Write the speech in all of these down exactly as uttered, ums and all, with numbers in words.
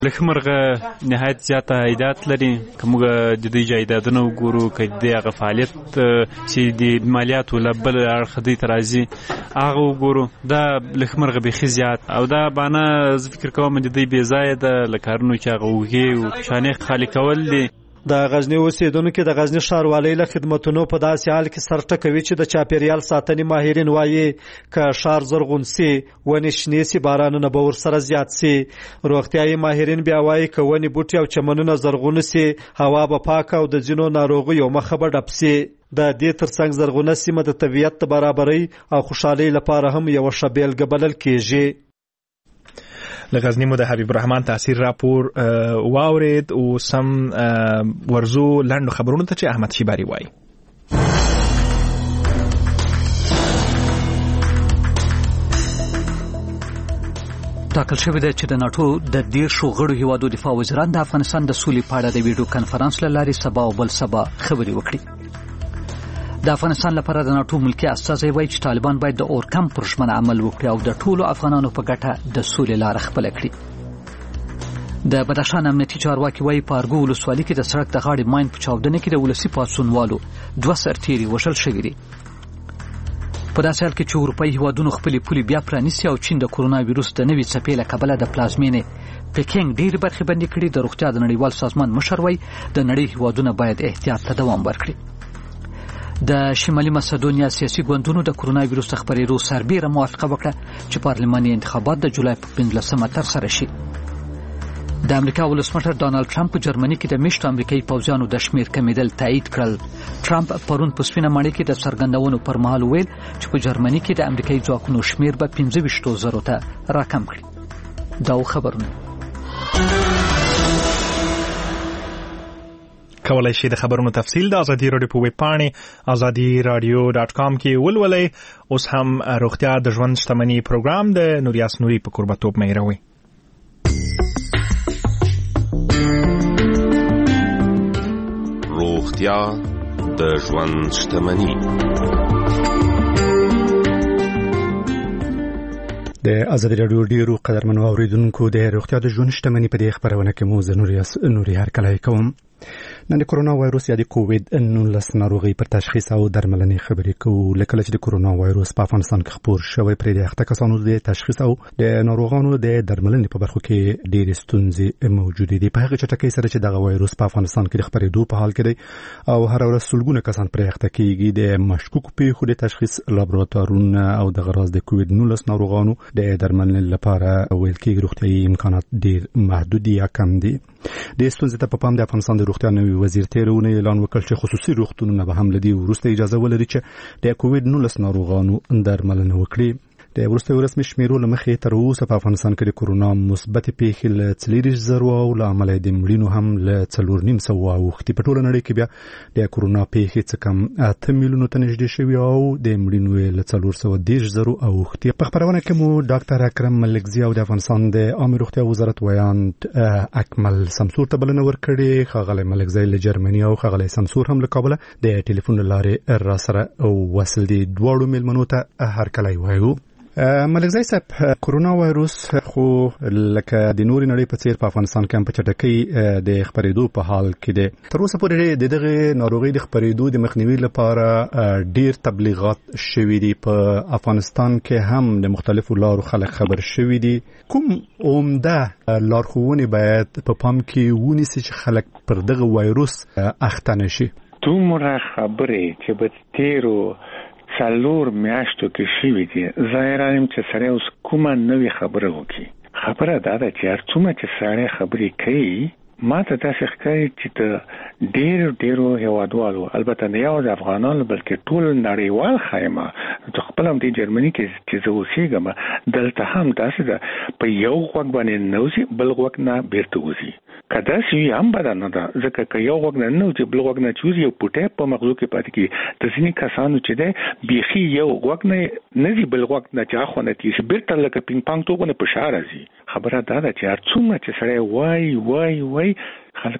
لکمرغه نهایت زیاته عایدات لري کومه د دې جایدادونو وګورو کدي هغه فعالیت چې د مالیاتو لبل اړخ دی ترازی هغه وګورو دا لکمرغه به خزيات او دا باندې فکر کوم د دې بي زاید لکارونو چې هغه وګي او شانه خالی کول دي. د غزنی اوسیدونکو د غزنی ښاروالۍ له خدماتونو په داسې حال کې سرټکوي چې د چاپیریال ساتنې ماهرین وایي که ښار زرغون سي ونې شنې سي بارانونه به ورسره زیات سي. روغتیايي ماهرین بیا وایي که ونې بوټي او چمنونه زرغون سي هوا به پاکه او د ځینو ناروغیو مخه به ډپ سي. د دې ترڅنګ زرغونه سیمه د طبیعت د برابرۍ او خوشحالۍ لپاره هم یوه ښه بیلګه بلل کیږي. لغزنی مو د حبیب الرحمن تاثیر راپور واورید او سم ورزو لاندو خبرونو ته چې احمد شیباری وای. ټاکل شوی دی چې د ناتو د دیرشو غړو هیوادو دفاع وزیران د افغانستان د سولې په اړه د ویډیو کانفرنس له لارې سبا او بل سبا خبرې وکړي. د افغانستان لپاره د ناتو ملکی استازی وایي چې طالبان باید د اورکم پر ژمنه عمل وکړي او د ټولو افغانانو په ګټه د سولې لار خپل کړي. د بدخشان امنیتي چارواکي وایي په ارګو ولسوالۍ کې د سړک د غاړې ماین په چاودنه کې د ولسي پاڅونوالو دوه سرتیري وژل شوي دي. په داسې حال کې چې اروپایي هیوادونو خپلې پولې بیا پرانیستي او چین د کورونا ویروس د نوي څپې له کبله د پلازمینې پکینګ ډېرې برخې بندې کړي. د روغتیا د نړیوال سازمان مشر وایي د نړۍ هیوادونه باید احتیاط ته دوام ورکړي. د شمالي مسدونیا سیاسي ګوندونو د کورونا ویروس د خپرېدو سربېره موافقه وکړه چې پارلماني انتخابات د جولای په پنځلسمه ترسره شي. د امریکا ولسمشر ډانلډ ټرمپ په جرمني کې د میشتو امریکایي پوځیانو د شمېر کمیدل تایید کړل. ټرمپ پرون په سپینه ماڼۍ کې د څرګندونو پر مهال ویل چې په جرمني کې د امریکایي ځواکونو شمېر به پنځه ویشتو زرو ته راکم کړي. دا خبرونه کولای شي د خبرونو تفصیل د ازادي رادیو په ویب پاڼې ازادي رادیو ډاټ کام کې ولولئ. اوس هم روغتیا د ژوند شتمنۍ پروګرام د نوریاس نوري په قربتوب مهیروي. روغتیا د ژوند شتمنۍ. د ازادي رادیو ډیرو قدرمنو اوریدونکو د روغتیا د ژوند شتمنۍ په دې خبرونه کې مو زه نوریاس نوري هرکلی کوم. نن د کورونا وایروس یا د کووید نولس ناروغي پر تشخیص او درملنې خبرې کوو. لکه چې د کورونا وایروس په افغانستان کې خپور شوی پرې د اخته کسانو د تشخیص او د ناروغانو د درملنې په برخو کې ډېرې ستونزې موجودې دي. په هغه چټکۍ سره چې دغه وایروس په افغانستان کې د خپرېدو په حال کې دی او هر ورځ سلګونه کسان پرې اخته کېږي. د مشکوکو پیښو د تشخیص لابراتوارونه او د غراض د کووید نولس ناروغانو د درملنې لپاره ویل کېږي روغتیايي امکانات ډېر محدود یا کم دي. د ستونزې ته په پام د افغانستان د روغتیا نوي وزیر تیرونه اعلان وکړ چې خصوصي روغتونونه به هم لدی وروسته اجازه ولري چې د کووید نولس ناروغانو درملنه وکړي. د وروسته ورسمي شمیرو له مخې تر اوسه په افغانستان کې د کورونا مثبت پیښې له څلور زره او له عمله د مړینو هم له څلور نیم سوه اوښتي. په ټوله نړۍ کې بیا د کورونا پیښې څه کم اته میلیونو ته نږدې شوي او د مړینو له څلور سوه دېرش زرو اوښتي. په خپرونه کې مو ډاکټر اکرم ملکزي او د افغانستان د عامه روغتیا وزارت ویاند اکمل سمسور ته بلنه ورکړې. ښاغلی ملکزي له جرمني او ښاغلی سمسور هم له کابله د ټلیفون له لارې را سره وصل دي. دواړو میلمنو ته هرکلی وایو. ملکزی صاحب، کورونا وایروس خو لکه د نورې نړۍ په څیر په افغانستان کې هم په چټکۍ د خپرېدو په حال کې دی. تر اوسه پورې د دغه ناروغۍ د خپرېدو د مخنیوي لپاره ډیر تبلیغات شوي دي. په افغانستان کې هم د مختلفو لارو خلک خبر شوي دي. کوم عمده لارښوونې باید په پام کې ونیسي چې خلک پر دغه وایروس اخته نشي؟ دومره خبرې چې به تیرو څلور میاشتو کې شوي دي، ظاهراً چې سړی اوس کومه نوې خبره وکړي. خبره دا ده چې هر څومره چې سړی خبرې کوي، ما ته داسې ښکاري چې د ډېرو ډېرو هېوادوالو، البته نه یوازې افغانانو بلکې ټول نړیوال ښایمه، چې خپل هم د جرمني کې چې زه اوسېږم دلته هم داسې ده، په یو غوږ باندې نوځي بل غوږ نه بیرته وځي. که داسې وي هم بده نه ده، ځکه که یو غوږ نه ننوځي بل غوږ نه چې وځي یو پوټی په مغزو کې پاتې کېږي. د ځینې کسانو چې دی بیخي یو غوږ نه نه ځي بل غوږ نه چې اخوا نه تېر شي، بیرته لکه پینګ پانګ توپ غوندې په شا راځي. خبره دا ده چې هر څومره چې سړی وایي وایي وایي خلک پرې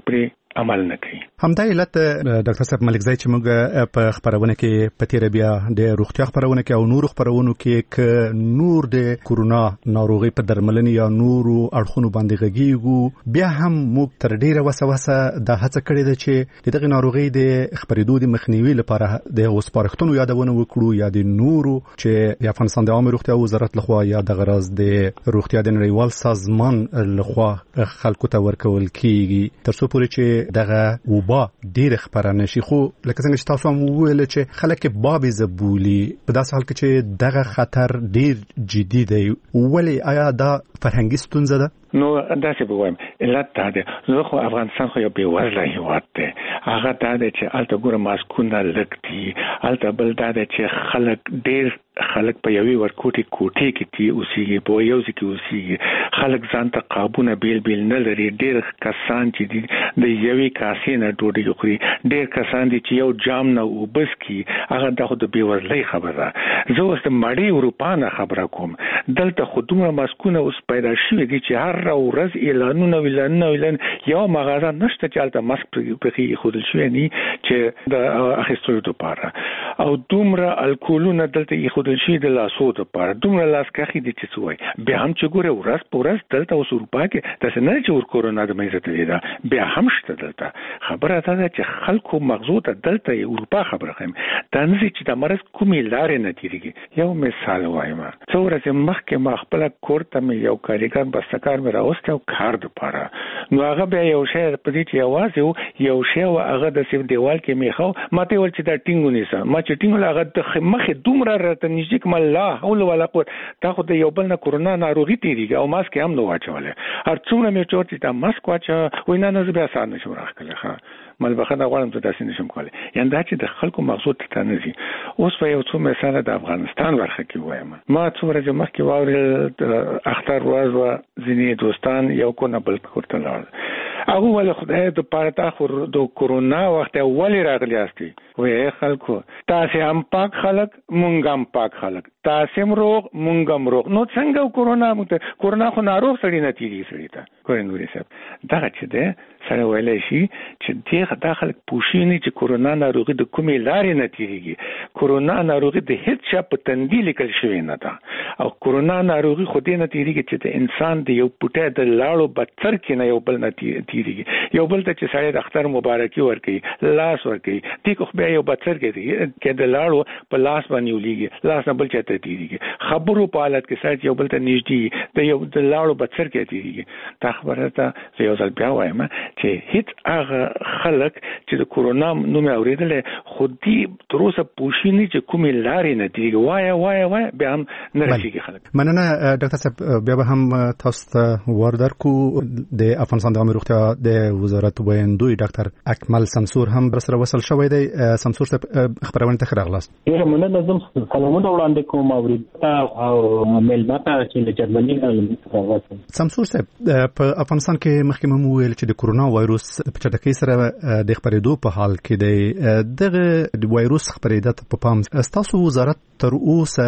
عمل نه کوي. همدا علت ډاکټر صاحب ملکزی چې موږ په خبرونه کې په تیر بیا د روغتیا خبرونه کې او نور خبرونو کې ک نور د کورونا ناروغي په درملنې یا نورو اړخونو باندې غږیږو بیا هم موږ تر ډیره وسوسه د هڅه کړې ده چې دغه ناروغي د خبرېدو د مخنیوي لپاره د وسپارښتنو یادونه وکړو یا د نورو چې د افغانستان د عامه روغتیا وزارت لخوا یا د غرض د روغتیا د نړیوال سازمان لخوا خلکو ته ورکول کیږي تر څو پورې چې دغه وبا ډیر خبره نشي. خو لکه څنګه چې تاسو هم وویل چې خلک باب زبولي په داسې حال کې چې دغه خطر ډیر جدي دی ولی آیا دا فرهنګي ستونزه ده؟ نو داسې به وایم علت دا دی زه خو افغانستان خو یو بېوزله هېواد دی هغه دا دی چې هلته ګوره ماسکونه لږ دي هلته بل دا دی چې خلک ډېر خلک په یوې ورکوټې کوټې کې دي اوسېږي په یو ځای کې اوسېږي خلک ځان ته قابونه بیل بیل نه لري ډېر کسان چې دي د یوې کاسې نه ډوډۍ خوري ډېر کسان دي چې یو جام نه اوبه څښي هغه دا خو د بېوزلۍ خبره ده. زه اوس د مړې اروپا نه خبره کوم دلته خو دومره ماسکونه اوس پیدا شوي دي چې هر ورځ اعلانونه ویلانونه ویلان یو مغازه نشته چې هلته ماسک پکې ایښودل شوی نه چې د اخیستلو دپاره او دومره الکولونه دلته ایښودل شوي د لاسو دپاره دومره لاسکاخي دي چې څه وایي بیا هم چې ګوره ورځ په ورځ دلته اوس اروپا کې داسې نه چې ور کورونا د منځه تللې ده بیا هم شته دلته خبره دا ده چې خلکو مغزو ته دلته اروپا خبره ښیم دا نه چې د مرض کومې لارې نه تېرېږي. یو مثال وایم څو ورځې مخکې ما خپله کور ته مې یو کارګر بستهکار مې راوستی او کار دپاره نو هغه بیا یو شی په دې چې یوازې و یو شی و هغه داسې دیوال کې مې ښو ما ته یې ویل چې دا ټینګ ونیسه ما چې ټینګ هغه د مخې دومره راته نږدې کړم لا حول ولا قوت دا خو د یو بل نه کورونا ناروغي تېرېږي او ماسک یې هم نه واچولی هر څومره مې ورته چې دا ماسک واچوه وایي نه نه زه بیا سهار نشم راښکلی ښه ملبخه غواړم ته داسې نشم کولی یعنې دا چې د خلکو مغزو ته نه ځي. اوس به یو څو مثاله د افغانستان برخه کې ووایم ما څو ورځې مخکې واورېدل د اختر ورځ وه ځینې دوستان یو کور نه بل کور ته لاړل هغه ویل خدای دپاره تا خو د کورونا وخت ولې راغلي یاستئ وایي خلکو تاسې هم پاک خلک مونږ هم پاک خلک تاسې هم روغ مونږ هم روغ نو څنګه کورونا مونږ ته کورونا خو ناروغ سړي نه تېرېږي سړي ته ګورئ نوري صاحب دغه چې دی سړی ویلی شي چې دې دا خلک پوښي نه چې کورونا ناروغي د کومې لارې نه تېرېږي کورونا ناروغي د هېڅ چا په تندي لیکل شوې نه ده او کورونا ناروغي خو دې نه تېرېږي چې د انسان د یو پوټی د لاړو بڅر کې نه یو بل نه تېرېږي یو بل ته چې سړی د اختر مبارکي ورکوي لاس ورکوي دې خو بیا یو بڅر کې کې د لاړو په لاس باندې ولیږي لاس نه بل چا ته تېرېږي خبرو په حالت کې سړی یو بل ته نږدې د یو د لاړو بڅر کې تېرېږي دا خبره ته زه یو ځل بیا وایم چې هیڅ هغه خلک چې د کورونا نوم یې اورېدلی خو دې تر اوسه پوښي نه چې کومې لارې نه تېرېږي وایه وایه وایه بیا هم نه رسېږي خلک. مننه ډاکټر صاحب بیا به هم تاسو ته ور درکو د افغانستان د عامه روغتیا د وزارت ویندوی ډاکټر اکمل سمسور هم برسره وصل شوی دی. سمسور صاحب خبرونه ته ښه راغلاست. ډېره مننه زه سلامونه وړاندې کوم اورېدونکو او مېلمه ته چې له جرمني نه راغلي. سمسور صاحب په افغانستان کې مخکې مو وویل چې د کورونا وایروس په چټکۍ سره د خپرېدو په حال کې دی دغه وایروس خپرېدو په پام ستاسو وزارت تر اوسه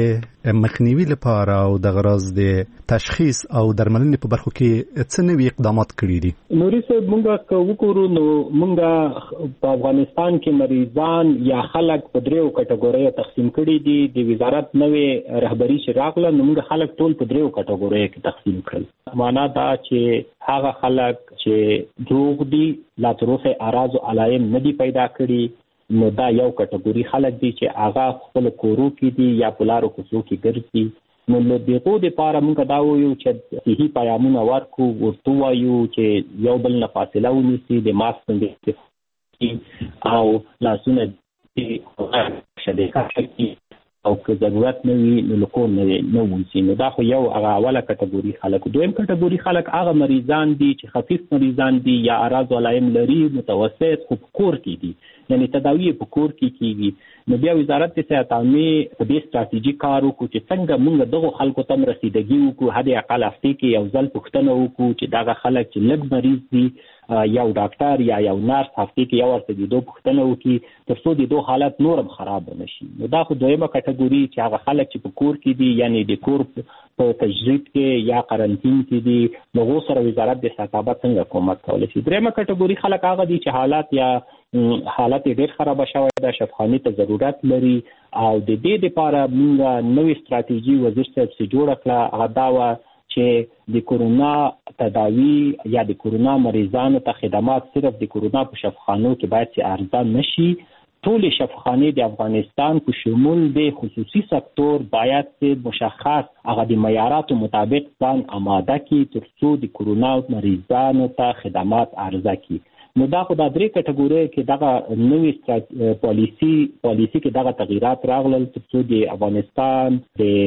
د مخنیوي لپاره او د غرض د تشخیص او درملنې په برخو کې څه نوي اقدامات کړي دي؟ نوري صاحب موږ که وګورو نو موږ په افغانستان کې مریضان یا خلک په دریو کټګوریو تقسیم کړي دي. د وزارت نوې رهبري چې راغله نو موږ خلک ټول په دریو کټګوریو کې تقسیم کړل. معنا دا چې هغه خلک چې روغ دي لا تر اوسه اعراض او علایم نه دي پیدا کړي نو دا یو کټګوري خلک دي چې هغه خپل کورو کې دي یا په لارو کوڅو کې ګرځي. نو له دغه لپاره موږ دا وایو چې صحي پیغامونه ورکو ورته وایو چې یو بل نه فاصله ونیسي د ماسک څخه او لاسونه دې شدي کاږي او که ضرورت نه وي نو له کور نه نه وځي. نو دا خو یو هغه اوله کټګوري خلک. دویم کټګوري خلک هغه مریضان دي چې خفیف مریضان دي یا اعراض علایم لري متوسط خو کور کې دي یعنی تداوی په کور کې کیږي. نو بیا وزارت صحت عامه په دې ستراتیژي کار وکړو چې څنګه موږ دغه خلکو ته رسیدګي وکړو، حد اقل هفته کې یو ځل پوښتنه وکړو چې دغه خلک چې لږ مریض دي یو ډاکټر یا یو نرس هفته کې یو ورته د دوه پوښتنه وکړي تر څو د دوه حالت نورم خراب نشي. نو دا خو دویمه کټګوري چې هغه خلک چې په کور کې دي، یعنی د کور په تجرید کې یا قرنطین کې دي، نو سره وزارت د صحت څنګه کومک کولی شي. دریمه کټګوري خلک هغه دي چې حالات یا حالت ډېر خراب شوی ده، شفاخانه ته ضرورت لري، او د دې لپاره موږ نوې ستراتیژي وزیر صاحب سره جوړ کړه. هغه دا و چې د کورونا تداوی یا د کورونا مریضانو ته خدمات صرف د کورونا په شفاخانو کې باید چې ارزان نشي. ټول شفاخانه د افغانستان په شمول د خصوصي سکتور باید چې مشخص هغه د معیاراتو مطابق ځان آماده کړي تر څو د کورونا مریضانو ته خدمات ارزه کړي. نو دا خو د درې کټګوري کې دغه نوې پالیسی پالیسی کې دغه تغیرات راغلل تر څو د افغانستان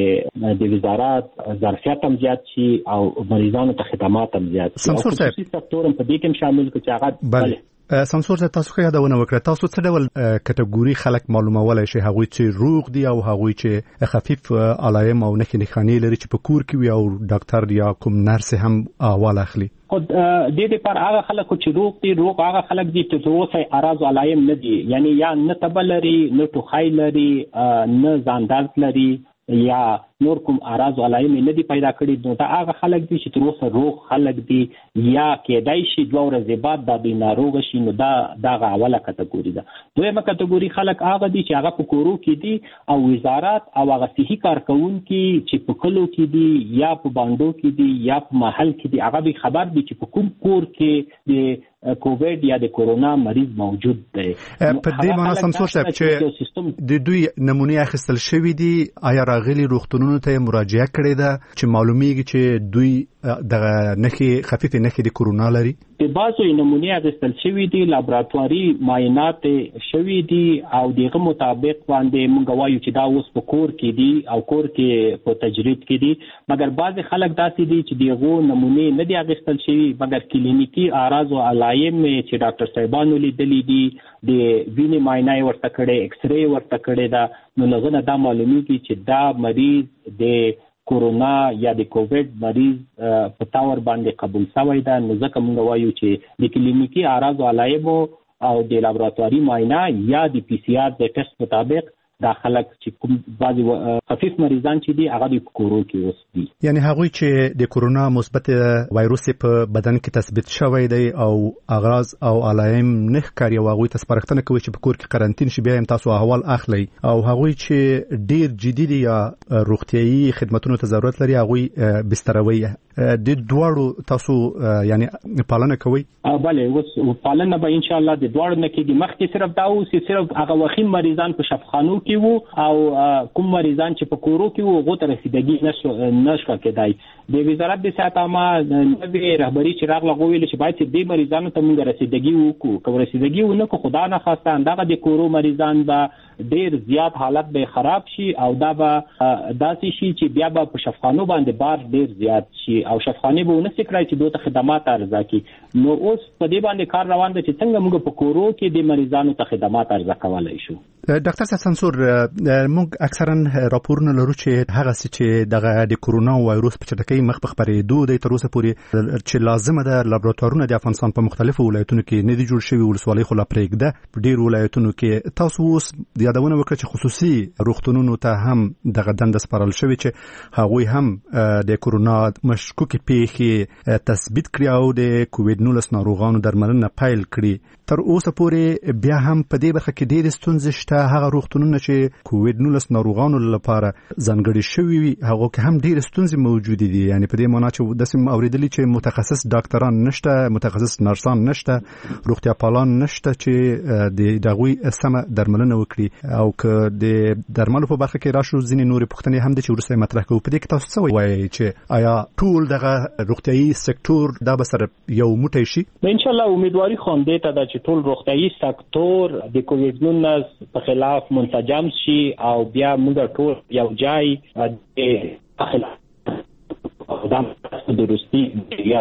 د د وزارت ظرفیت هم زیات شي او مریضانو ته خدمات هم زیات شي. خصوصي سکتور هم په دې کې شامل کړي چې هغه بله سمسور ته تاسو خو یادونه وکړه. تاسو څه ډول کټګوري خلک معلومولای شي، هغه چې روغ دي او هغه چې خفیف علایم او نښې نښانې لري چې په کور کې وي او ډاکټر یا کوم نرس هم احوال اخلي؟ خو د دې پر هغه خلک چې روغ دي، روغ هغه خلک دي چې اوسه اراز علایم نه دي، یعنی یا نه تبه لري، نه ټوخی لري، نه ځان درد لري یا نور کوم اراز علایم نه دي پیدا کړي. نو دا هغه خلک دي چې تر اوسه روغ خلک دي یا کېدای شي دوه ورځې بعد دا د ناروغ شي. نو دا دغه اوله کټګوري ده. دویمه کټګوري خلک هغه دي چې هغه په کورو کې دي او وزارت او هغه صحي کارکونکي چې په کلو کې دي یا په باندو کې دي یا په محل کې دي، هغه به خبر دي چې په کوم کور کې د کووډ یا د کورونا مریض موجود دی. په دې معنی سمسور صاحب چې د دوی نمونه اخیستل شوې دي، آیا راغلي روغتونونو ته مراجعه کړې ده چې معلومیږي چې دوی د نښې خفیفې نښې د کورونا لري؟ د بازو نمونه اخیستل شوې دي، لابراتواري معاینات شوې دي او دغه مطابق باندې موږ وایو چې دا اوس په کور کې دي او کور کې په تجرید کې دي. مګر بعض خلک داسې دي چې دغه نمونه نه دي اخیستل شوې، مګر کلینیکی اعراض او علایم چې ډاکټر صاحبانو لیدلې دي، د وینې معاینه ورته کړې، ایکس ری ورته کړې ده، نو لغونه دا معلومیږي چې دا مریض د کورونا یا د کووډ مریض په تاور باندې قبول شوی ده. نو ځکه موږ وایو چې د کلینیکی اعراض او علایم او د لابراتواري معاینه یا د پی سی آر د ټیسټ مطابق دا خلک چې کوم بعضي خفیف مریضان چې دي هغه د کورو کې اوس دي، یعنی هغه چې د کورونا مثبت وایروس په بدن کې تثبیت شوی دی او اغراض او علایم نه ښکاري او هغه ته سپارښتنه کوي چې په کور کې قرنطین شي، بیا هم تاسو احوال اخلي. او هغه چې ډیر جدي دي یا روغتيایي خدماتونو ته ضرورت لري هغه بستروي د دوړو تاسو یعنی پالنه کوي؟ بله، اوس پالنه به ان شاء الله د دوړو نه کېږي. مخکې صرف دا اوس صرف هغه وخیم مریضان په شفاخانو کې وو او کوم مریضان چې په کورو کې وو هغه ته رسیدګي نشو نشو کېدای. د وزارت د صحت عامه نوې رهبری چې راغله غوښتل چې باید چې د مریضانو ته موږ رسیدګي وکړو. که رسیدګي ونه کو خدا نه خواسته اندغه د کورو مریضان به ډیر زیات حالت به خراب شي او دا به داسې شي چې بیا به په شفاخانو باندې بار ډیر زیات شي او شفاخانه به ونه سکرای چې دوی ته خدمات ارزه کی. نو اوس په دې باندې کار روان دی چې څنګه موږ په کورو کې د مریضانو ته خدمات ارزه کولای شو. ډاکټر سمسور، موږ اکثرا راپورونه لرو چې هغه چې دغه د کورونا وایروس په چټکۍ مخ په خبرېدو د تر اوسه پورې چې لازمه ده لابراتوارونه د افغانستان په مختلفو ولایتونو کې نه دي جوړ شوي، ولسوالۍ خو لا پرېږده په ډېرو ولایتونو کې. تاسو اوس یادونه وکړه چې خصوصي روغتونونو ته هم دغه دنده سپارل شوې چې هغوی هم د کورونا مشکوکې پیښې تثبیت کړي او د کووډ نولس ناروغانو درملنه پیل کړي. تر اوسه پورې بیا هم په دې برخه کې ډېرې ستونزې شته. هغه روغتونونه چې کووډ نولس ناروغانو لپاره ځانګړي شوي وي هغه کې هم ډېرې ستونزې موجودې دي. یعنی په دې معنی چې داسې اورېدلي چې متخصص ډاکټران نشته، متخصص نرسان نشته، روغتیا پالان نشته چې د دغوی سمه درملنه وکړي. او که د درملو په برخه کې راشو ځینې نورې پوښتنې هم د چې وروسته مطرح کوو. په دې کې تاسو څه وایي چې آیا ټول دغه روغتیایي سکتور دا به سره یو موټی شي؟ ان شاء الله امیدواري خو همدې ته ده چې ټول روغتیایي سکتور د کووډ نولس په خلاف منسجم شي او بیا موږ ټول یو ځای د دا درستی یا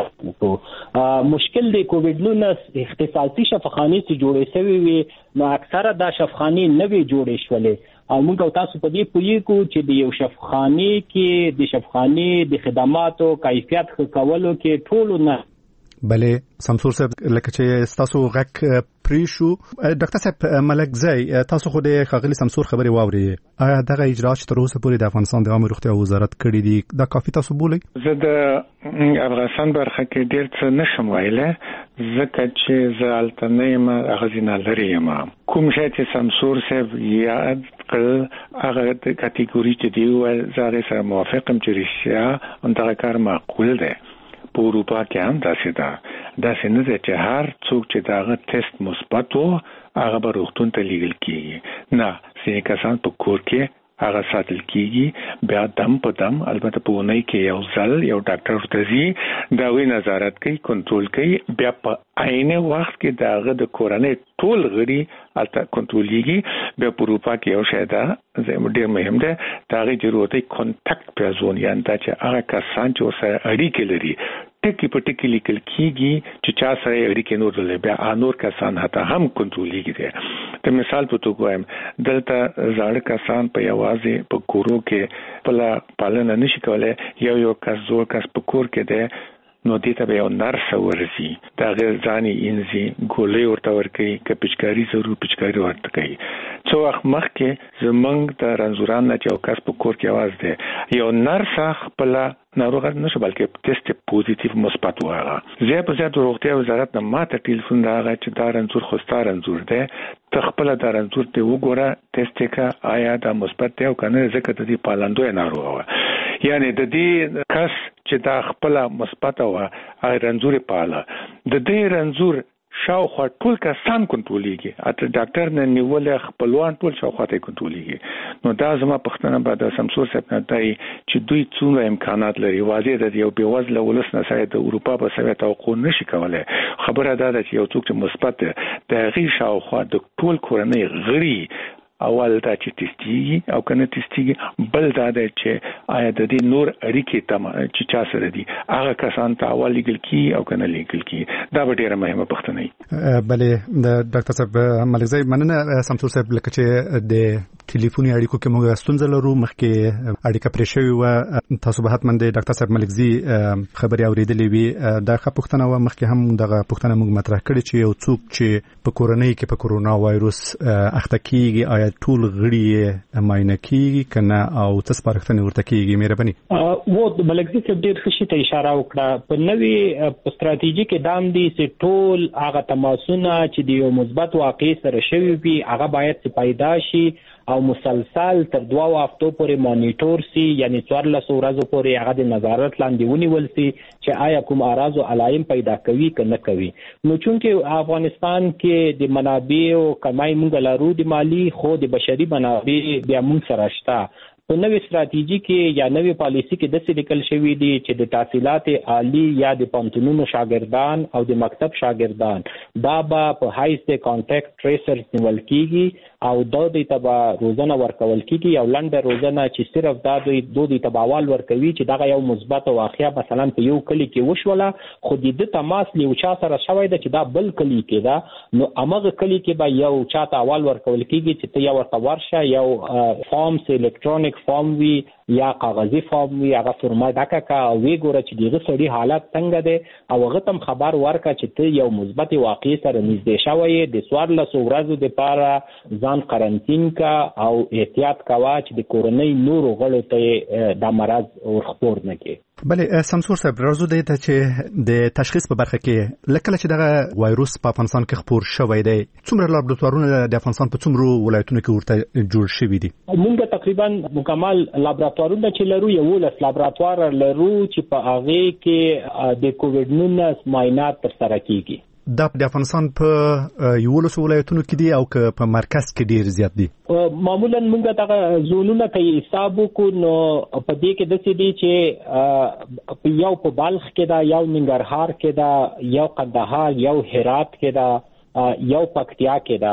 مشکل د کووډ نولس اختصاصي شفاخانې چې جوړې شوی وي نو اکثره دا شفاخانې نه وي جوړې شولې او موږ تاسو په دې پوهیږو چې د یو شفاخانې کې د شفاخانې د خدماتو کیفیت ښه کولو کې ټول نه بله سمسور صاحب لکه چې تاسو غک پریشو ډاکټر صاحب ملکزی تاسو خو د خاغلی سمسور خبري واوري آیا دغه اجراات تر اوسه پورې د افغانستان د عامه روغتیا وزارت کړی دي دا کافي تاسو بولئ؟ زه د افغانستان برخه کې ډیر څه نشم ویلای ځکه چې زه هلته نه یم اغزینه لري یم کوم شی چې سمسور صاحب یاد کړ هغه د کټګوري چې دی او زه سره موافقم چې رښتیا دا کار معقول دی په اروپا کې هم داسې ده داسې نه ده چې هر څوک چې داغه ټیسټ مثبت وو هغه به روغتون ته لیږل کیږي نه ځینې کسان په کور کې هغه ساتل کیږي بیا دم په دم البته په ونی کې یو ځل یو ډاکټر ورته ځي دا وی نظارت کوي کنټرول کوي بیا په عین وخت کې داغه د کورنۍ ټول غړي البته کنټرولېږي بیا په اروپا کې یو شی ده زموږ ډیر مهم ده داغه ضرورت کانټاکټ پرزون یا دا چې هغه کسان چې سره اړیکې لري ټکی په ټکی لیکل کیږي چې چا سره اړیکې نور لري بیا انور کسان هته هم کنټرولېږي ته مثال په توګه وایم دلته زاړه کسان په یوازې په کورو کې پلا پالنه نشي کولای یو یو کس زوړ کس په کور کې ده نو دې ته به یو نرس ورسي دا غیر ځاني انزي ګولې ورته ورکي ک پچکاری ضرور پچکاری ورته کوي څو وخت مخکې زمنګ د رنزوران نه یو کس په کور کې आवाज ده یو نرس خپل ناروغ نشو بلکې ټیسټ پوزټیو مثبت وایي زه په ځای د روغتیا وزارت نه ماته ټلیفون راغی چې دا رنزور خوستا رنزور ده تخپل دا رنزور ته وګوره ټیسټ کا آیا دا مثبت دی او کنه ځکه د دې پالندوی ناروغ و یعنی د دې کس چې دا خپل مثبت و هغه رنزور پاله د دې رنزور شاوخوا ټول کسان کنټرولېږي اته ډاکټر نه نیول خپلوان ټول شاوخوا ته کنټرولېږي نو دا زما پښتنه بعد سمسور صاحب نه دی چې دوی څومره امکانات لري واځي د یو بیوزله ولس نه سره د اروپا په سوي توقع نشي کولای خبره ده چې یو څوک چې مثبت د غي شاوخوا د ټول کورنۍ غړي اول دا چې تستیږي او کنه تستیږي بل دا چې آیا د دې نور اړیکې تم چې چا سره دي هغه کسان ته اول لیګل کی او کنه لیګل کی دا به ډیره مهمه پښتنه بلې د ډاکټر صاحب ملکزی مننه سمسور صاحب لکه چې د ټلیفوني اړیکو کې موږ ستونزه لرو مخکې اړیکه پرې شوې و تاسو به حتمن د ډاکټر صاحب ملکزی خبري اوریدلې وي دا ښه پښتنه و مخکې هم دغه پښتنه موږ مطرح کړې چې یو څوک چې په کورنۍ کې په کورونا وایروس اخته کیږي آیا ټول غړي معاینه کیږي کنه او څه سپارښتنه ورته کیږي مهرباني وو د ملکزی صاحب ډیر ښه ته اشاره وکړه په نوې ستراتیژي کې دام دي چې ټول هغه تماسونه چې د یو مثبت واقع سره شوی وي هغه باید پیدا شي او مسلسل تر دوه هفتو پورې مانیټور سي یعنی څوارلس ورځې پورې هغه د نظارت لاندې ونیول سي چې آیا کوم اعراض او علائم پیدا کوي که نه کوي نو چونکه افغانستان کې د منابع او کمای موږ لرو د مالی خو د بشري منابع بیا موږ سره شته په نوې ستراتیژي کې یا نوې پالیسي کې د څه لیکل شوی دی چې د تحصیلات عالی یا د پانتونونو شاګردان او د مکتب شاګردان دا به په هایس د کانټیکټ ټریسرز نیول کیږي او د دې تبع روزنه ورکول کیږي یو لنډه روزنه چې صرف دا دوی دوه د تباوال ورکوي چې دا یو مثبت واقعیا مثلا په یو کلی کې وشوله خو د تماس لیو چا سره شوی دی چې دا بل کلی کې دا نو امغه کلی کې به یو چاته اول ورکول کیږي چې ته یو ورته ورشه یو فارم سي الکترونیک فارم وی یا کاغذي فارم وی هغه فرما ډکه کا او وی ګوره چې دغه سړي حالت څنګه دی او هغه تم خبر ورکا چې ته یو مثبت واقع سره نږدې شوی د څوارلس ورځې لپاره ځان قرنټین کا او احتیاط کوا چې د کورونی نور غړو ته د مرض ورخپور نه کی بله سمسور صاحب راځو د ته چې د تشخیص په برخه کې لکه چې دغه وایروس په افغانستان کې خپور شوی دی څومره لابراتوارونه د افغانستان په څومره ولایتونو کې ورته جوړ شوي دي موږ تقریبا مکمل لابراتوارونه چې لرو یو لس لابراتوار لرو چې په هغه کې د کووډ نولس معاینات ترسره کیږي دا د افغانستان په یو لس ولایتونو کې دي او که په مرکز کې ډیر زیات دي معمولا موږ دغه زونونه کې حساب وکړو نو په دې کې د څه دي چې یو په بلخ کې دا یو ننګرهار کې دا یو قندهار یو هرات کې دا یو پکتیا کې دا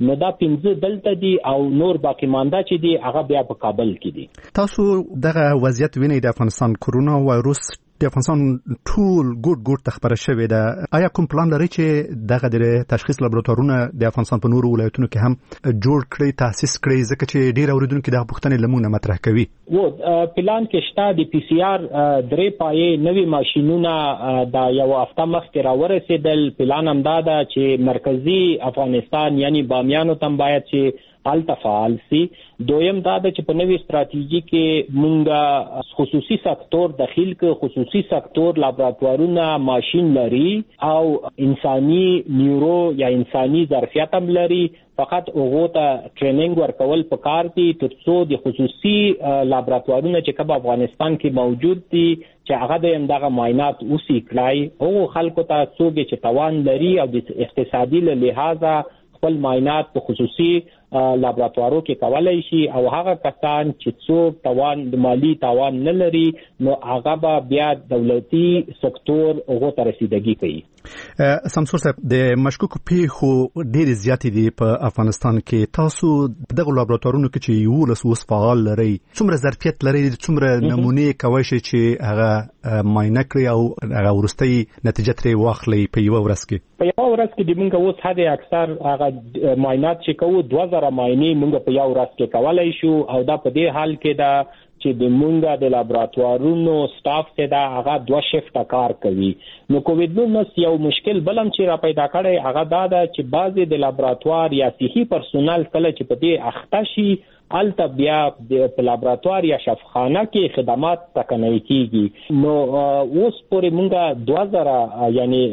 نو دا پنځه دلته دي او نور باقی مانده چې دي هغه بیا په کابل کې دي. تاسو دغه وضعیت وینئ د افغانستان کرونا وایروس د افغانستان ټول ګډ ګډ تخبره شوې ده. آیا کوم پلان لري چې دغه د تشخیص لابراتوارونه د افغانستان په نورو ولایتونو کې هم جوړ کړي، تاسیس کړي، ځکه چې ډیر اوریدونکو د پوښتنې لمونه مطرح کوي؟ و پلان کې شته د پی سی آر درې پایې نوي ماشينونه د یو هفته مخکې راورسېدل. پلان هم دا ده چې مرکزی افغانستان یعنی بامیانو تم باید چې الته فعال سي. دویم دا ده چې په نوې ستراتیژي کې مونږه خصوصي سکتور داخل کې خصوصي سکتور لابراتوارونه ماشين لري او انساني نیورو یا انساني ظرفیت هم لري، فقط هغه ته ټریننګ ورکول پکار دي ترڅو د خصوصي لابراتوارونه چې په افغانستان کې موجود دي چې هغه د همدغه معاینات اوسې کړای او خلکو ته څوک چې توان لري او د اقتصادي لحاظه خپل معاینات په خصوصي لابراتوارو کې کولای شي او هغه کسان چې څوک توان د مالی توان نه لري نو هغه به بیا دولتي سکتور هغه ته رسیدګي کوي. سمسور صاحب، د مشکوکو پیښو ډېر زیات دي په افغانستان کې. تاسو دغه لابراتوارونو کې چې یو لس اوس فعال لري، څومره ظرفیت لري، څومره نمونې کوي چې هغه معاینه کړی او هغه ورستۍ نتیجه ترې واخلي په یو ورځ کې؟ په یو ورځ کې د موږ اوس حد اکثر هغه معاینات چې کوو دوه زره معاینې موږ په یو ورځ کې کولای شو او دا په دې حال کې دا چې د مونږه د لابراتوارونو سټاف ته دا هغه دوه شفټه کار کوي. نو کووډ ناینټین یو مشکل بلم چې را پیدا کړي هغه دا ده چې بعضي د لابراتوار یا صحي پرسونل کله چې په دې اخته شي الته بیا د لابراتوار یا شفاخانه کې خدمات تکنای کیږي. نو اوس پورې مونږه دوه زره یعنی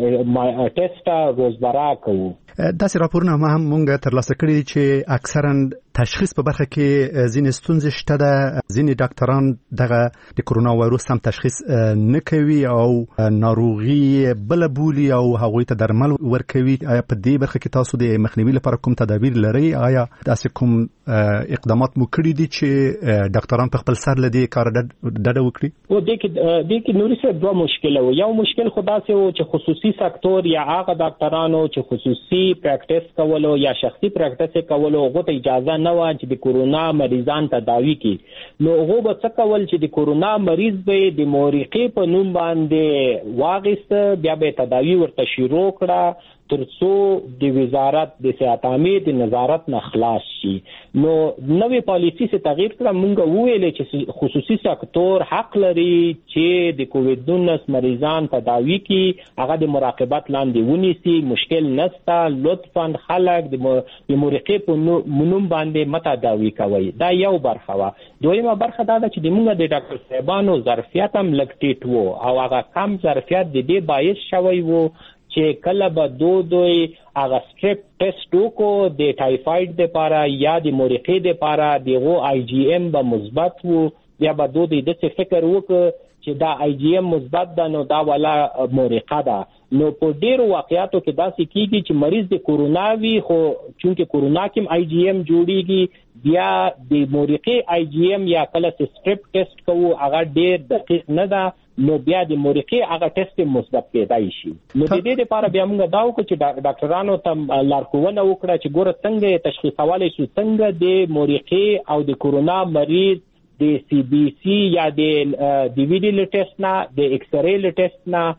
ټیسټه روزمره کوو. داسې راپورونه ما هم مونږ ترلاسه کړي چې اکثرا تشخیص په برخه کې ځینې ستونزې شته ده. ځینې ډاکټران دغه د کرونا وایروس هم تشخیص نه کوي او ناروغي بل بولي او هغوی ته درمل ورکوي. آیا په دې برخه کې تاسو د مخنیوي لپاره کوم تدابیر لرئ؟ آیا داسې کوم اقدامات مو کړي دي چې ډاکټران په خپل سر له دې کار ډډه وکړي؟ او د کې د کې نوري څه دوه مشکل وو. یو مشکل خدا سه و چې خصوصي سکتور یا هغه ډاکټرانو چې خصوصي پریکټیس کولو یا شخصي پریکټیس کولو غوته اجازه نه و چې د کورونا مریضان تداوی کړي. نو هغه به څه کول چې د کورونا مریض به د مورقې په نوم باندې واغست بیا به تداوی ورته شروع کړه ترڅو د وزارت د صحت عامه د نظارت نه خلاص شي. نو نوې پالیسی څخه تغییر کړه. مونږ وویل چې خصوصي سکتور حق لري چې د کووډ ناینټین مریضان تداوی کړي، هغه د مراقبت لاندې ونیسي، مشکل نشته. لطفاً خلک د مورقې په نوم باندې متداوی کوي. دا یو برخه و. دویمه برخه دا ده چې د مونږ د ډاکټر صاحبانو ظرفیت هم لږ ټیټ وو او هغه کم ظرفیت د دې باعث شوی وو چې کله به دو دوی هغه سټریپ ټیسټ وکړو د ټایفاید لپاره یا د مورقې لپاره دغه آی جی ایم به مثبت وو، بیا به دو دوی د څه فکر وکړ چې دا آی جی ایم مثبت ده نو دا ولا مورقه ده. نو په ډیرو واقعاتو کې داسې کیږي چې مریض د کورونا وی خو چونکه کورونا کې آی جی ایم جوړیږي بیا د مورقې آی جی ایم یا کله سټریپ ټیسټ کوو هغه ډیر دقیق نه ده نو بیا د مورقې هغه ټیسټ مثبت کېدای شي. نو د دې لپاره بیا موږ دا وکړو چې ډاکټرانو ته لارښوونه وکړه چې ګوره څنګه تشخیصولای شو څنګه د مورقې او د کورونا مریض د سی بی سی یا د ډي وی ډي ټیسټ نه د ایکس رے ټیسټ نه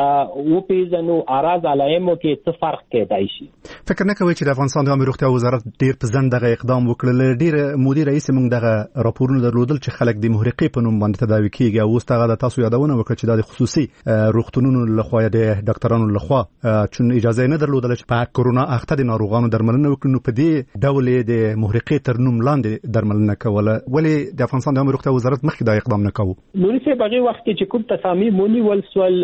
او پیژنو اراز علایمو کې څه فرق کېدای شي. فکر نه کوي چې د افغانستان د عامه روغتیا وزارت ډیر په ځند دغه اقدام وکړل؟ ډیر مدیر رئیس موږ دغه راپورونه درلودل چې خلک د مورقې په نوم باندې تداوي کیږي او اوس دغه تاسو یادونه وکړه چې د خصوصي روغتونونو لخوا د ډاکټرانو لخوا چون اجازه نه درلودل چې په کورونا اخته د ناروغانو درملنه وکړي. نو په دې ډول د مورقې تر نوم لاندې درملنه کوله، ولې د افغانستان د عامه روغتیا وزارت مخکې دا اقدام نه کوي؟ نو چې په هغه وخت کې چې کوم تصامیم ونیول سول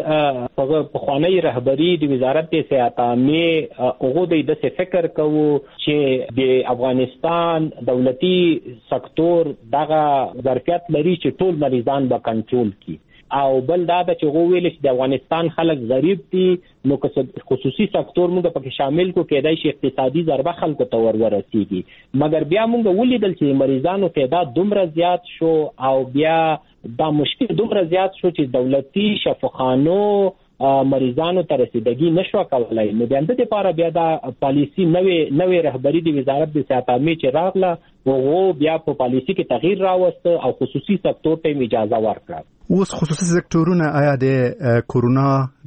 په خوانی رهبری د وزارت صحت عامه هغه د څه فکر کوو چې د افغانستان دولتي سکتور دغه ظرفیت لري چې ټول مریضان به کنټرول کړي او بل دا چې هغه ویل چې د افغانستان خلک غریب دي نو که خصوصي سکتور موږ پکې شامل کو کېدای شي اقتصادي ضربه خلکو ته ورورسیږي. مګر بیا موږ ولیدل چې مریضانو تعداد دومره زیات شو او بیا دا مشکل دومره زیات شو چې دولتي شفاخانو مریضانو ته رسیدګي نشو کولای. نو د اند لپاره بیا دا پالیسی نوې نوې رهبری د وزارت د صحت عامه چې راغله او بیا په پالیسی کې تغییر راوست او خصوصي سکتور ته اجازه ورکړه. اوس خصوصي سکتورونه آیا د کورونا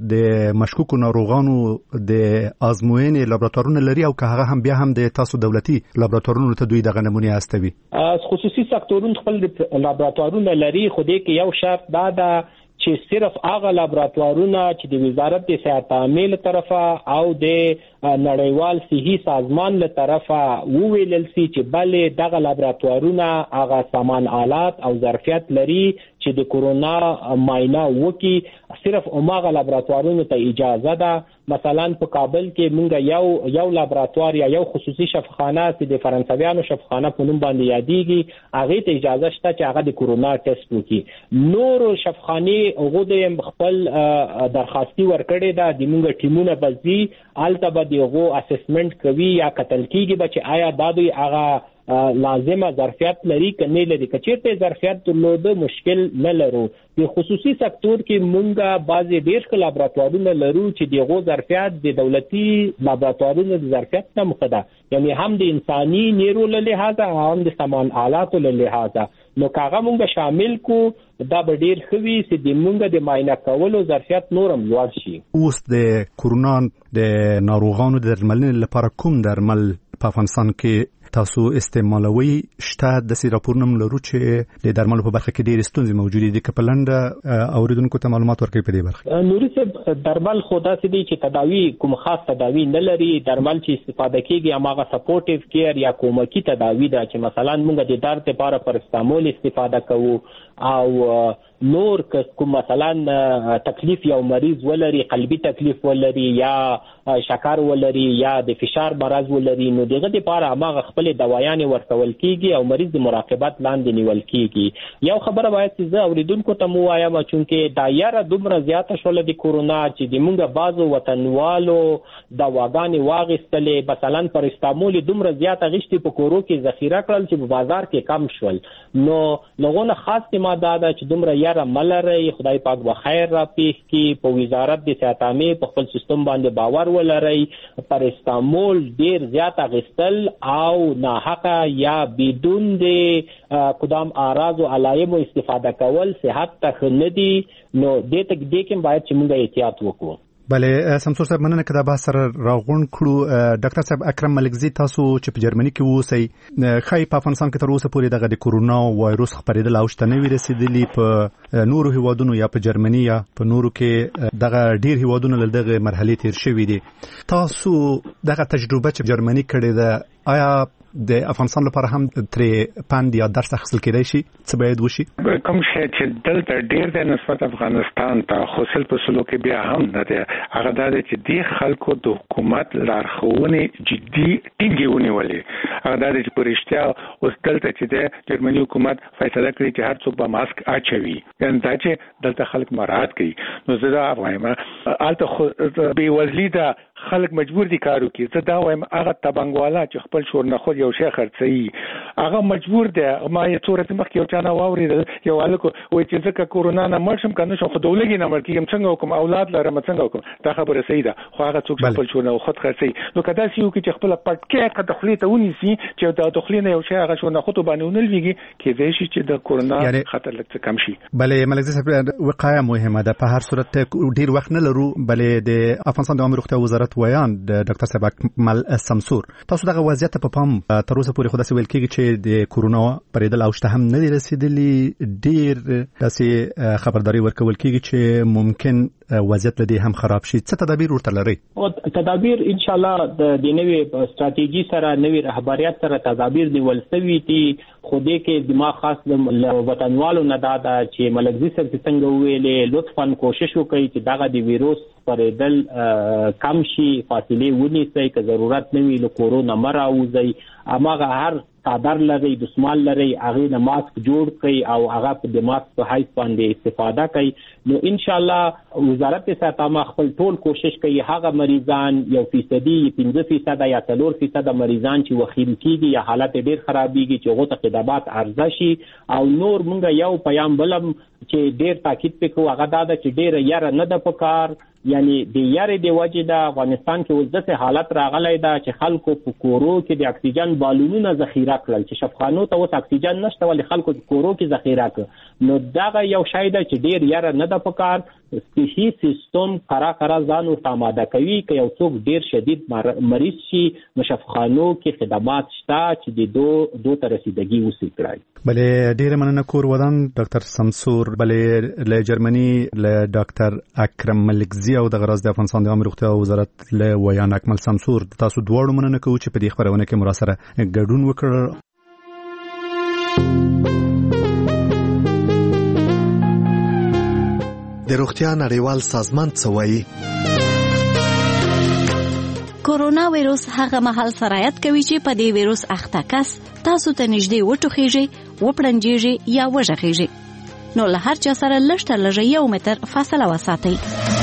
د مشکوکو ناروغانو د ازموینې لابراتوارونه لري او که هغه هم بیا هم د تاسو دولتي لابراتوارونو ته دوی دغه نمونه استوي؟ خصوصي سکتورونه خپل لابراتوارونه لري، خو دې کې یو شرط دا ده چې صرف هغه لابراتوارونه چې د وزارت د صحت عامه له طرفه او د نړیوال صحي سازمان له طرفه وویل سي چې بلې دغه لابراتوارونه هغه سامان آلات او ظرفیت لري چې د کورونا معاینه وکي، صرف هغه لابراتوارونو ته اجازه ده. مثلا په کابل کې موږ یو یو لابراتوار یا یو خصوصي شفاخانه چې د فرانسویانو شفاخانه په نوم باندې یادېږي، هغه ته اجازه شته چې هغه د کورونا ټیسټ وکړي. نور شفاخانه هغه د خپل درخواستي ورکړي ده، د موږ ټیمونه بزي الته به دغه اسسمنت کوي یا کتل کیږي چې آیا دا دوی هغه لازمه ظرفیت لري کنه لري. کچېرته ظرفیت درلوده مشکل نه لرو. د خصوصي سکتور کې مونږه بعضی ډېر لابراتوارونه لرو چې دغه ظرفیت د دولتي لابراتوارونو د ظرفیت نه مخده، یعنی هم د انساني نیرو له لحاظه هم د سامان آلاتو له لحاظه. نو کاغه مونږه شامل کو دا به ډېر خوي چې د مونږه د معاینه کولو ظرفیت نورم لوړ شي. اوس د کورونا د ناروغانو د درملنې لپاره کوم درمل په افغانستان کې تاسو استعمالوي شته؟ د سی راپورنم لرو چې د درملو په برخه کې ډېر ستونزې موجودې دي. که په لنډه اوریدونکو ته معلومات ورکړئ په دې برخه. نوري صاحب درمل خدا سي دي چې تداوی کوم خاص تداوی نه لري. درمل چې استفاده کیږي هغه سپورټیو کیر یا کومکی تداوی ده چې مثلا موږ د درد لپاره پرستامول استفاده کوو او نور کوم مثلا تکلیف یو مریض ولري، قلبي تکلیف ولري یا شکر ولري یا د فشار مرض ولري، نو دغه لپاره هغه خپل دوايان ورکول کیږي او مریض د مراقبت لاندې نیول کیږي. یو خبره باید چې زه اوریدونکو ته مو وایم چې دایره دومره زیاته شول د کورونا چې د موږ بازو وطنوالو دواګانې واغستلې، مثلا پرستامول دومره زیاته غشتي په کورو کې ذخیره کړل چې په بازار کې کم شول. نو لغونه خاص ماده ده چې دومره یاره ملري، خدای پاک به خیر را پیښ کی. په وزارت د صحت عامه په خپل سیستم باندې باور ولري. پرستامول ډیر زیات غستل او ناحقه یا بدون د قدام اعراض او علائم استفاده کول صحت ته نه دي. نو دې تک دې کې باید چې موږ احتیاط وکړو. بله سمسور صاحب مننه کدا به سره راغون کړو. ډاکټر صاحب اکرم ملکزی تاسو چې په جرمني کې اوسئ، خای په افغانستان کې تر اوسه پورې دغه د کورونا وایروس خبرېدل او شته نه رسیدلی په نورو هیوادونو یا په جرمني یا په نورو کې دغه ډیر هیوادونو له دغه مرحله تیر شوې دي. تاسو دغه تجربه چې جرمني کړې ده آیا د افغانستان لپاره هم ترې پاند یا درس اخیستل کېدای شي؟ څه باید وشي؟ کوم شی چې دلته ډیر د نسبت افغانستان ته خپل په سلو کې بیا هم نه دی، هغه دا چې د خلکو د حکومت لارښوونې جدي ټینګې ونیولې. هغه دا چې په رښتیا اوس دلته چې د جرمني حکومت فیصله کړې چې هر څوک به ماسک اچوي، یعنې دا چې دلته خلک مراعات کوي. نو زه دا وایم الته بې وزلي ده، خلک مجبور دي کار وکړي. زه دا وایم هغه تبنګوالا چې خپل شور نه خود یو شی خرڅوي هغه مجبور دی. ما یې څو ورځې مخکې یو چا نه واورېدل، یو هلک وایي چې ځکه کورونا نه مړ شم که نه شم خو د ولږې نه مړ کېږم، څنګه وکړم، اولاد لرم څنګه وکړم. دا خبره صحیح ده، خو هغه څوک چې خپل شور نه خود خرڅوي نو که داسې وکړي چې خپله پټکې که د خولې ته ونیسي چې د خولې نه یو شی هغه شور نه خودو باندې ونه لوېږي، کېدای شي چې د کورونا خطر لږ څه کم شي. بلې ملکزی صاحب وقایه مهمه ده. په هر صورت ډېر وخت نه لرو. بلې د افغانستان د عامه روغتیا وزارت ویان ډاکټر صاحب اکمل سمسور، تاسو دغه وضعیت په پام تر اوسه پورې خو داسې ویل کېږي چې د کورونا پرېدل او شته هم نه دی رسېدلي. ډېر داسې خبرداری ورکول کېږي چې ممکن وضعیت لدی هم خراب شي. څه تدابیر ورته لري؟ تدابیر ان شاء الله د نوې ستراتیژي سره، نوې رهبریت سره تدابیر نیول شوي دي. خو دې کې دماغ خاص د وطنوالو نه دا ده چې ملکزي صاحب څنګه ویلې لطفاً کوشش وکړئ چې دغه د ویروس پرېدل کم شي، فاصله ونیسئ، که ضرورت نه وي له کورونه مه راوځئ. هماغه هر صادر لري دسمال لري هغه نه ماسک جوړ کړي او هغه په د ماسک په حیث باندې استفاده کوي نو ان شاء الله وزارت صحت عامه خپل ټول کوشش کوي هغه مریضان یو فیصدي پنځه فیصد یا څلور فیصد مریضان چې وخیم کیږي یا حالت ډیر خرابېږي چې هغه ته خدمات عرضه شي او نور موږ یو پیام بلم چې ډیر تاکید وکړو هغه دا چې ډیر یاره نه د پکار یعنی د یاري د وجې د افغانستان کې اوس داسې حالت راغلی دا چې خلکو په کورو کې د اکسیجن بالونونه ذخیره کړل چې شفخانو ته اوس اکسیجن نشته ولې خلکو په کورو کې ذخیره کړ نو دا یو شای دی چې ډیر یاره نه د پکار صحي سیستم خرا خرا ځان ورته آماده کوي که یو څوک ډیر شدید مریض شي نو شفخانو کې خدمات شته چې د دو دو ته رسیدګي وسي کړای بلې ډیر مننه کور ودان ډاکټر سمسور بلې له جرمني له ډاکټر اکرم ملکزی او د غرض د افغانستان د عامه روغتیا وزارت له ویان اکمل سمسور تاسو دواړو مننه کوم چې په دې خبرونه کې مراسره ګډون وکړ. د روغتیا نړیوال سازمان څه وایي؟ کورونا وایروس هغه مهال سرایت کوي چې په دې وایروس اخته کس تاسو ته نږدې وټوخیږي وپړنجیږي یا وژغیږي نو له هر چا سره لږ تر لږه یو متر فاصله وساتئ.